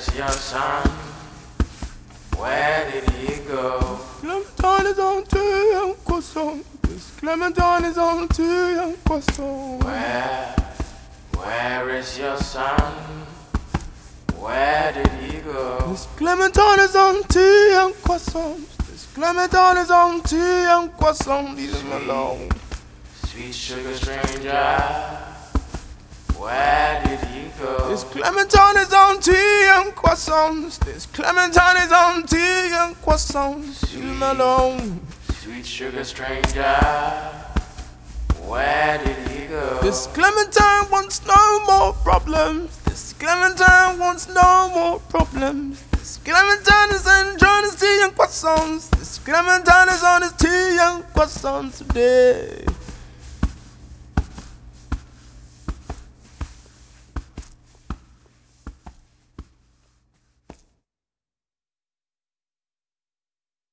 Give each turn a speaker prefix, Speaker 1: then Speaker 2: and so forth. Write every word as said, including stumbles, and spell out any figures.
Speaker 1: is your son? Where did he go?
Speaker 2: Clementine is on to young croissant. This Clementine is on to young croissant.
Speaker 1: Where, where is your son? Where did he go?
Speaker 2: This Clementine is on to young croissant. This Clementine is on to young croissant. Leave him alone.
Speaker 1: Sweet sugar stranger, where did he go?
Speaker 2: This Clementine is on to young croissants. This Clementine is on to young croissants. Leave him alone.
Speaker 1: Sweet sugar stranger, where did he go?
Speaker 2: This Clementine wants no more problems. This Clementine wants no more problems. This Clementine is enjoying his tea young croissants. This Clementine is on his tea young croissants today.